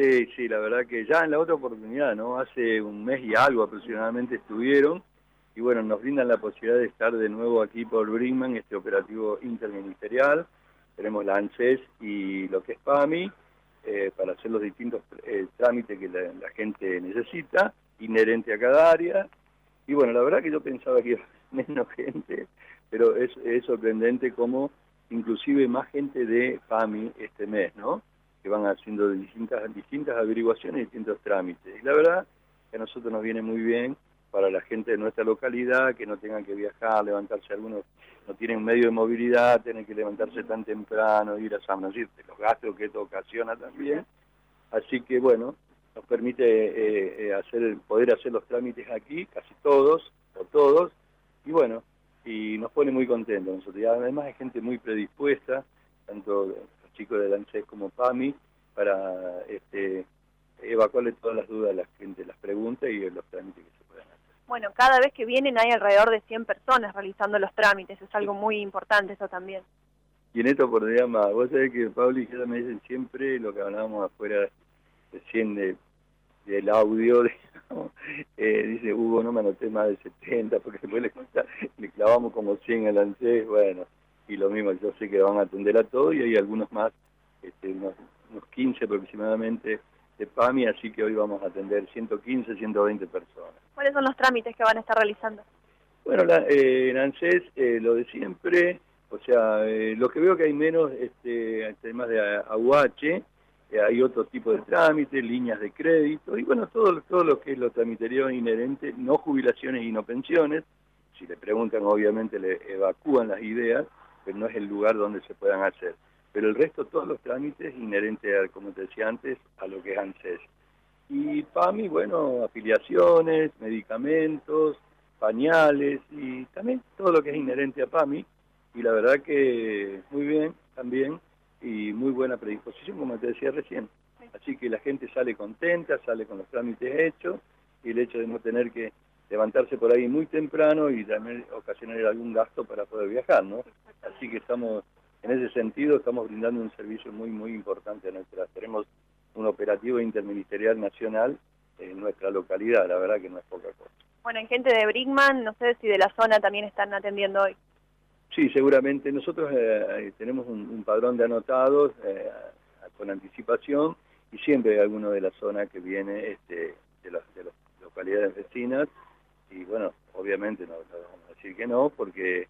Sí, sí, la verdad que ya en la otra oportunidad, ¿no? Hace un mes y algo aproximadamente estuvieron, y bueno, nos brindan la posibilidad de estar de nuevo aquí por Brinkmann, este operativo interministerial. Tenemos la ANSES y lo que es PAMI, para hacer los distintos trámites que la gente necesita, inherente a cada área. Y bueno, la verdad que yo pensaba que iba a ser menos gente, pero es sorprendente cómo inclusive más gente de PAMI este mes, ¿no? Que van haciendo distintas averiguaciones y distintos trámites. Y la verdad que a nosotros nos viene muy bien para la gente de nuestra localidad, que no tengan que viajar, levantarse, algunos no tienen medio de movilidad, tienen que levantarse tan temprano, ir a San Francisco, los gastos que esto ocasiona también. Así que bueno, nos permite poder hacer los trámites aquí, casi todos, o todos, y bueno, y nos pone muy contentos nosotros. Y además hay gente muy predispuesta, tanto los chicos de la ANSES como PAMI, para evacuarle todas las dudas a la gente, las preguntas y los trámites que se puedan hacer. Bueno, cada vez que vienen hay alrededor de 100 personas realizando los trámites, es algo muy importante eso también. Y en esta oportunidad más, vos sabés que Pablo y yo me dicen siempre lo que hablábamos afuera recién del audio, digamos, dice Hugo, no me anoté más de 70, porque después le clavamos como 100 al ANSES, bueno, y lo mismo, yo sé que van a atender a todo, y hay algunos más, unos 15 aproximadamente de PAMI, así que hoy vamos a atender 115, 120 personas. ¿Cuáles son los trámites que van a estar realizando? Bueno, en ANSES lo de siempre, o sea, lo que veo que hay menos temas de AUH, hay otro tipo de trámites, líneas de crédito, y bueno, todo lo que es lo tramitería inherente, no jubilaciones y no pensiones. Si le preguntan, obviamente le evacúan las ideas, pero no es el lugar donde se puedan hacer. Pero el resto, todos los trámites inherentes, como te decía antes, a lo que es ANSES. Y PAMI, bueno, afiliaciones, medicamentos, pañales y también todo lo que es inherente a PAMI. Y la verdad que muy bien también y muy buena predisposición, como te decía recién. Así que la gente sale contenta, sale con los trámites hechos, y el hecho de no tener que levantarse por ahí muy temprano y también ocasionar algún gasto para poder viajar, ¿no? Así que estamos, en ese sentido, estamos brindando un servicio muy, muy importante a nuestra. Tenemos un operativo interministerial nacional en nuestra localidad, la verdad que no es poca cosa. Bueno, hay gente de Brinkmann, no sé si de la zona también están atendiendo hoy. Sí, seguramente. Nosotros tenemos un padrón de anotados con anticipación, y siempre hay alguno de la zona que viene de las localidades vecinas, y bueno, obviamente no vamos a decir que no, porque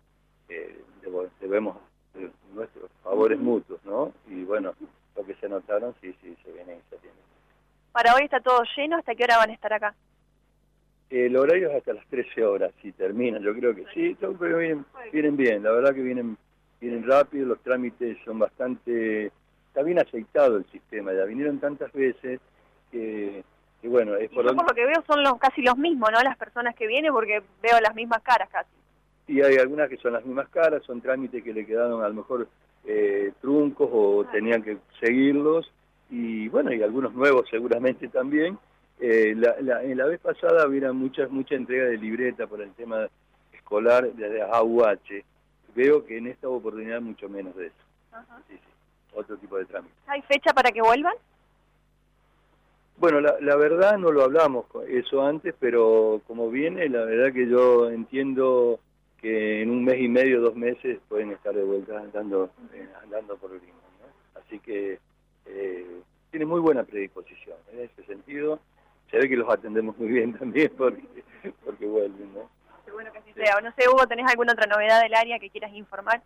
debemos nuestros favores mutuos, ¿no? Y bueno, lo que se anotaron, sí, se viene y se atiende. Para hoy está todo lleno, ¿hasta qué hora van a estar acá? El horario es hasta las 13 horas, si termina, yo creo que sí, pero vienen bien, la verdad que vienen rápido, los trámites son bastante, está bien aceitado el sistema, ya vinieron tantas veces que bueno, es por lo que veo son casi los mismos, ¿no? Las personas que vienen, porque veo las mismas caras casi. Y hay algunas que son las mismas caras, son trámites que le quedaron a lo mejor truncos o tenían que seguirlos, y bueno, y algunos nuevos seguramente también. En la vez pasada había mucha entrega de libreta por el tema escolar de AUH. Veo que en esta oportunidad mucho menos de eso. Ajá. Sí, otro tipo de trámite. ¿Hay fecha para que vuelvan? Bueno, la verdad no lo hablamos eso antes, pero como viene, la verdad que yo entiendo que en un mes y medio, 2 meses, pueden estar de vuelta andando por el ritmo, ¿no? Así que tiene muy buena predisposición en ese sentido. Se ve que los atendemos muy bien también porque vuelven, ¿no? Qué bueno que así sea. No sé, Hugo, ¿tenés alguna otra novedad del área que quieras informar?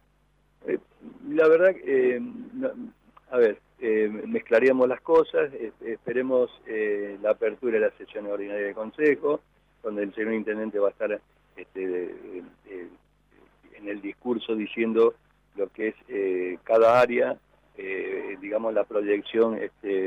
La verdad, a ver, mezclaríamos las cosas, esperemos la apertura de la sesión ordinaria de consejo, donde el señor intendente va a estar en el discurso diciendo lo que es cada área, digamos la proyección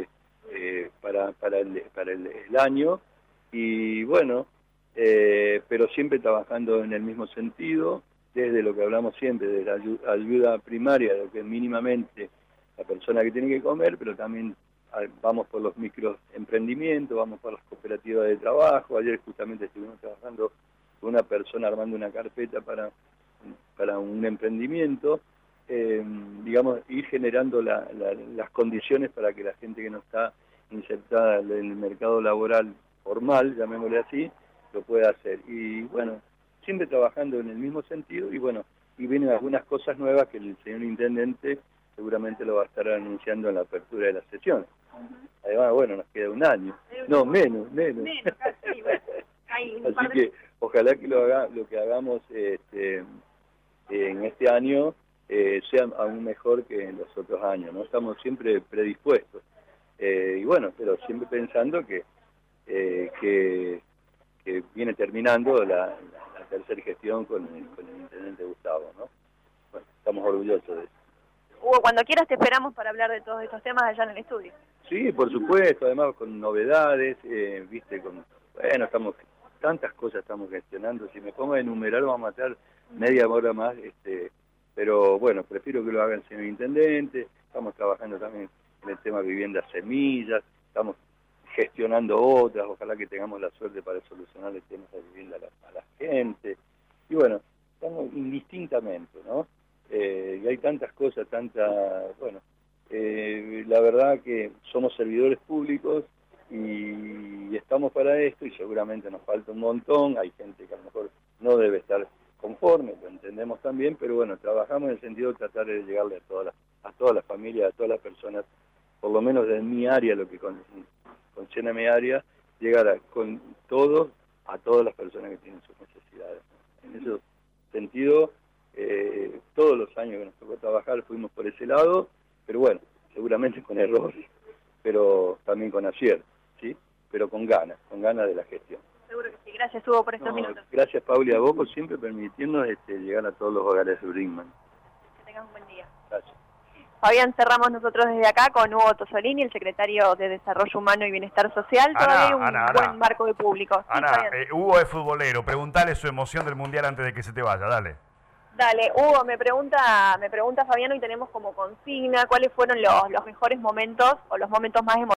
para el año, y bueno, pero siempre trabajando en el mismo sentido, desde lo que hablamos siempre, de la ayuda primaria, lo que es mínimamente la persona que tiene que comer, pero también vamos por los microemprendimientos, vamos por las cooperativas de trabajo. Ayer justamente estuvimos trabajando con una persona armando una carpeta para un emprendimiento, digamos, ir generando las condiciones para que la gente que no está insertada en el mercado laboral formal, llamémosle así, lo pueda hacer. Y bueno, siempre trabajando en el mismo sentido y bueno, y vienen algunas cosas nuevas que el señor intendente seguramente lo va a estar anunciando en la apertura de la sesión. Además, bueno, nos queda un año. No, menos. Casi, bueno. Así que ojalá que lo que hagamos en este año sea aún mejor que en los otros años, ¿no? Estamos siempre predispuestos. Y bueno, pero siempre pensando que viene terminando la tercera gestión con el intendente Gustavo, ¿no? Bueno, estamos orgullosos de eso. Hugo, cuando quieras te esperamos para hablar de todos estos temas allá en el estudio. Sí, por supuesto, además con novedades, viste, bueno, tantas cosas estamos gestionando, si me pongo a enumerar vamos a matar media hora más, pero bueno, prefiero que lo haga el señor intendente, estamos trabajando también en el tema de viviendas semillas, estamos gestionando otras, ojalá que tengamos la suerte para solucionar el tema de vivienda a la gente, y bueno, estamos indistintamente, ¿no? Y hay tantas cosas, bueno, la verdad que somos servidores públicos y estamos para esto y seguramente nos falta un montón, hay gente que a lo mejor no debe estar conforme, lo entendemos también, pero bueno, trabajamos en el sentido de tratar de llegarle a todas las familias, a todas las personas, por lo menos de mi área, lo que concierne a mi área, llegar con todo a todas las personas que tienen sus necesidades. En ese sentido, todos los años que nos tocó trabajar fuimos por ese lado, pero bueno, seguramente con errores, pero también con acierto, ¿sí? Pero con ganas de la gestión. Seguro que sí. Gracias, Hugo, por estos minutos. Gracias, Pauli, a vos por siempre permitirnos llegar a todos los hogares de Brinkmann. Que tengas un buen día. Gracias. Fabián, cerramos nosotros desde acá con Hugo Tosolini, el secretario de Desarrollo Humano y Bienestar Social. Todavía hay un buen marco de público. Ana, Hugo es futbolero, preguntale su emoción del Mundial antes de que se te vaya, dale. Dale, Hugo, me pregunta Fabián, hoy tenemos como consigna cuáles fueron los mejores momentos o los momentos más emocionantes